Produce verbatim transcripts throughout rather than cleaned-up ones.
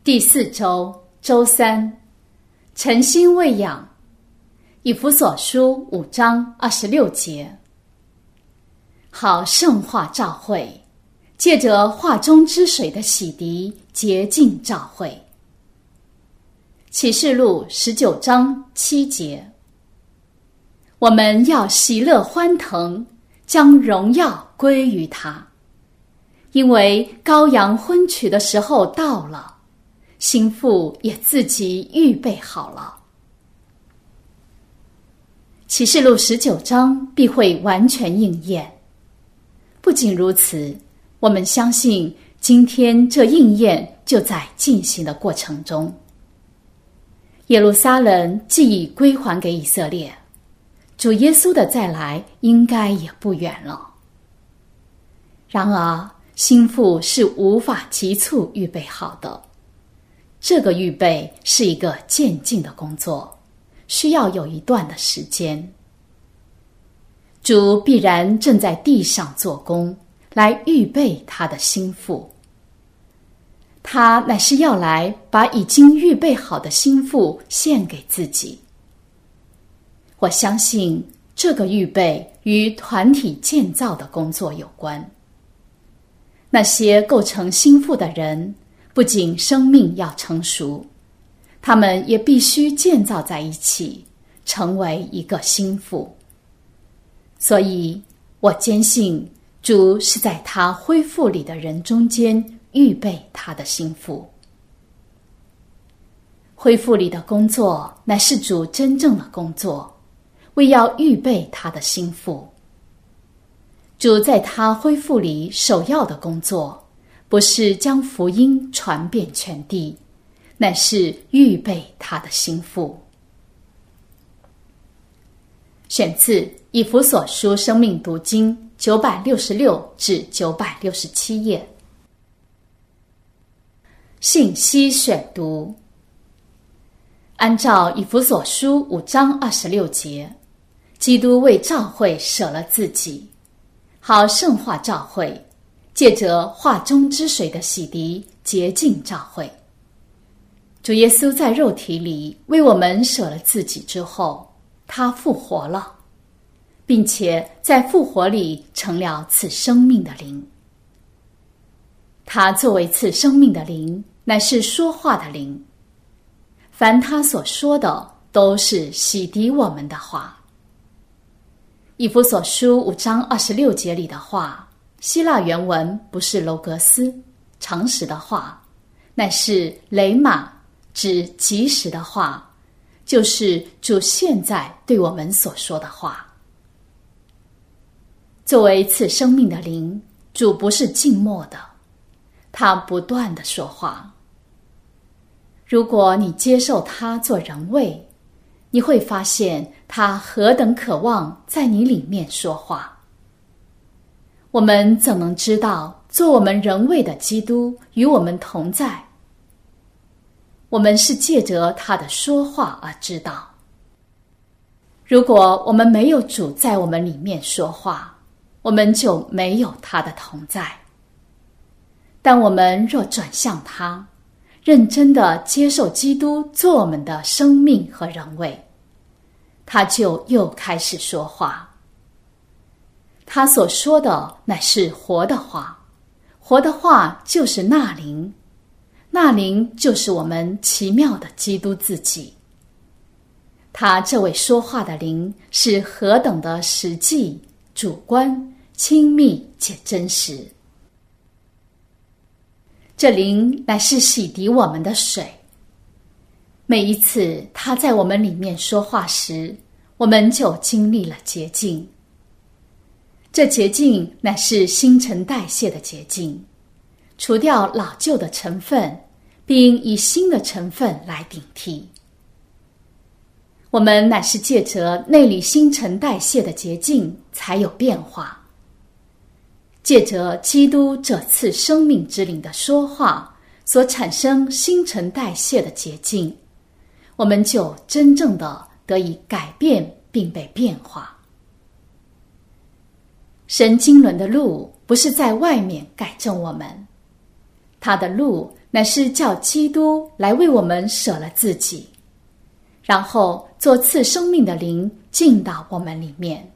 第四周周三，诚心喂养。以弗所书五章二十六节，好圣化召会，借着化中之水的洗涤，洁净召会。启示录十九章七节，我们要喜乐欢腾，将荣耀归于他，因为羔羊婚娶的时候到了，新妇也自己预备好了。启示录十九章必会完全应验。不仅如此，我们相信今天这应验就在进行的过程中。耶路撒冷既已归还给以色列，主耶稣的再来应该也不远了。然而，新妇是无法急促预备好的，这个预备是一个渐进的工作，需要有一段的时间。主必然正在地上做工，来预备他的新妇。他乃是要来把已经预备好的新妇献给自己。我相信这个预备与团体建造的工作有关。那些构成新妇的人，不仅生命要成熟，他们也必须建造在一起，成为一个新妇。所以我坚信主是在他恢复里的人中间预备他的新妇。恢复里的工作乃是主真正的工作，为要预备他的新妇。主在他恢复里首要的工作，不是将福音传遍全地，乃是预备他的新妇。选自以弗所书生命读经九百六十六至九百六十七页。信息选读，按照以弗所书五章二十六节，基督为召会舍了自己，好圣化召会，借着化中之水的洗涤，洁净召会。主耶稣在肉体里为我们舍了自己之后，他复活了，并且在复活里成了赐生命的灵。他作为赐生命的灵，乃是说话的灵。凡他所说的，都是洗涤我们的话。以弗所书五章二十六节里的话，希腊原文不是楼格斯，常识的话，乃是雷玛，指即时的话，就是主现在对我们所说的话。作为赐生命的灵，主不是静默的，他不断地说话。如果你接受他做人位，你会发现他何等渴望在你里面说话。我们怎能知道做我们人位的基督与我们同在？我们是借着他的说话而知道。如果我们没有主在我们里面说话，我们就没有他的同在。但我们若转向他，认真地接受基督做我们的生命和人位，他就又开始说话。他所说的乃是活的话，活的话就是那灵，那灵就是我们奇妙的基督自己。他这位说话的灵是何等的实际、主观、亲密且真实。这灵乃是洗涤我们的水。每一次他在我们里面说话时，我们就经历了洁净。这洁净乃是新陈代谢的洁净，除掉老旧的成分，并以新的成分来顶替。我们乃是借着内里新陈代谢的洁净才有变化。借着基督这次生命之灵的说话所产生新陈代谢的洁净，我们就真正的得以改变并被变化。神经纶的路不是在外面改正我们，他的路乃是叫基督来为我们舍了自己，然后做赐生命的灵进到我们里面。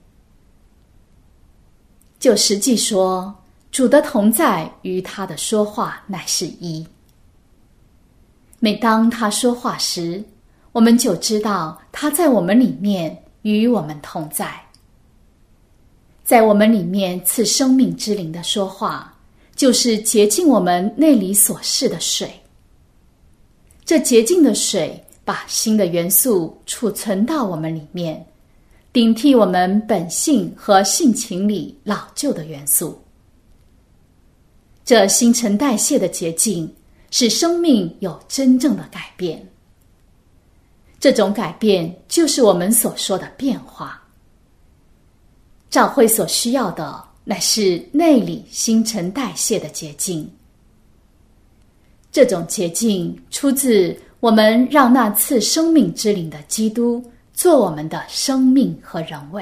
就实际说，主的同在与他的说话乃是一。每当他说话时，我们就知道他在我们里面与我们同在。在我们里面赐生命之灵的说话，就是洁净我们内里所示的水。这洁净的水把新的元素储存到我们里面，顶替我们本性和性情里老旧的元素。这新陈代谢的洁净使生命有真正的改变。这种改变就是我们所说的变化。教会所需要的乃是内里新陈代谢的洁净。这种洁净出自我们让那赐生命之灵的基督做我们的生命和人位。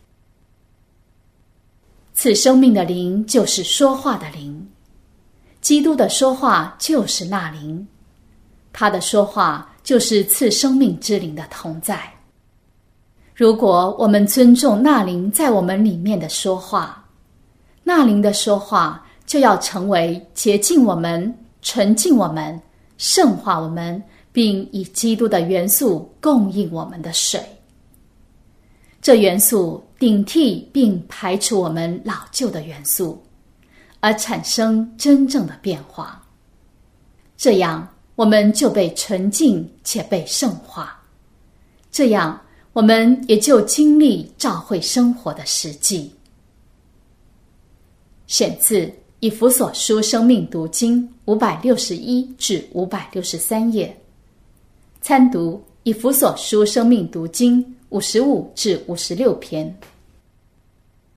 赐生命的灵就是说话的灵，基督的说话就是那灵，他的说话就是赐生命之灵的同在。如果我们尊重那灵在我们里面的说话，那灵的说话就要成为洁净我们、纯净我们、圣化我们，并以基督的元素供应我们的水。这元素顶替并排除我们老旧的元素，而产生真正的变化。这样我们就被纯净且被圣化，这样我们也就经历教会生活的实际。选自以弗所书生命读经五百六十一至五百六十三页，参读以弗所书生命读经五十五至五十六篇。